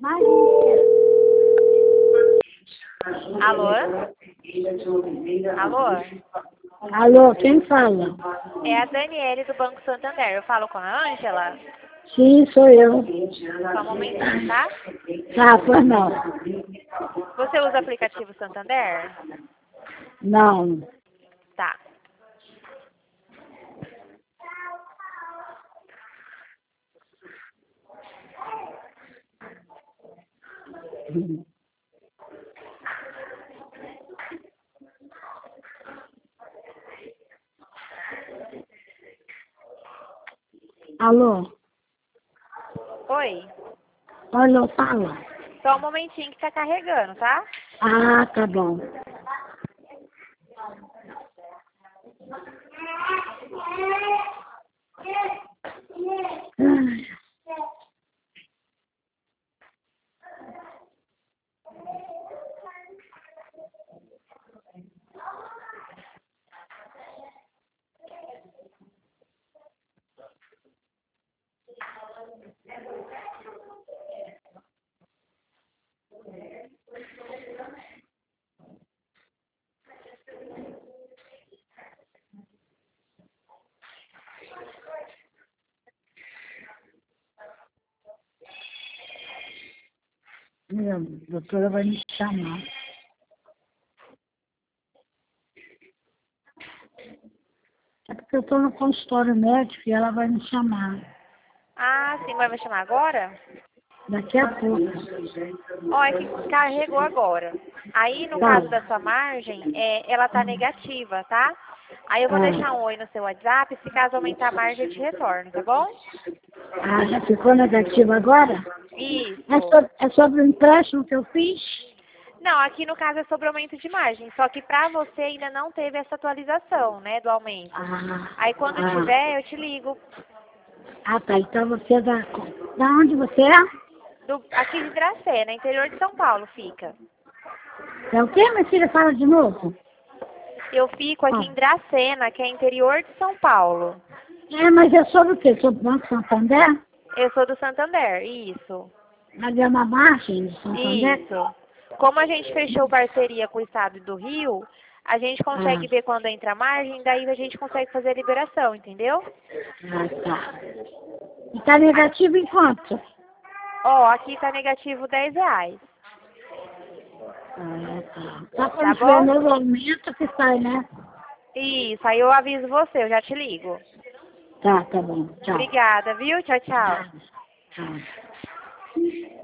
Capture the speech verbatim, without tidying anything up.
Maria. Alô? Alô? Alô, quem fala? É a Daniele do Banco Santander. Eu falo com a Ângela? Sim, sou eu. Só um momentinho, tá? Tá, pois não. Você usa o aplicativo Santander? Não. Tá. Alô? Oi? Alô, fala. Só um momentinho que tá carregando, tá? Ah, tá bom. Ai. Minha doutora vai me chamar. É porque eu estou no consultório médico e ela vai me chamar. Ah, sim, vai me chamar agora? Daqui a pouco. Ó, é que carregou agora. Aí, no Tá. caso da sua margem, é, ela tá negativa, tá? Aí eu vou deixar Ah, um oi no seu WhatsApp, se caso aumentar a margem eu te retorno, tá bom? ah, já ficou negativo agora? É, Isso. so, é sobre o empréstimo que eu fiz? Não, aqui no caso é sobre aumento de margem, só que pra você ainda não teve essa atualização, né, do aumento. Ah, Aí quando ah. tiver, eu te ligo. Ah, tá. Então você é da... Da onde você é? Do, aqui de Dracena, interior de São Paulo fica. É o quê, minha filha? Fala de novo. Eu fico aqui Ah. em Dracena, que é interior de São Paulo. É, mas é sobre o quê? Sobre o Banco Santander? Eu sou do Santander, isso. Mas é uma margem de Santander? Isso. Como a gente fechou parceria com o estado do Rio, a gente Ah, consegue ver quando entra a margem, daí a gente consegue fazer a liberação, entendeu? ah, tá. E tá negativo em quanto? Ó, aqui tá negativo dez reais, Ah, tá. Só tá quando tiver bom? novo aumento que sai, né? Isso, aí eu aviso você, eu já te ligo. Tá, tá bom. Tchau. Obrigada, viu? Tchau, tchau. Tchau. Tchau.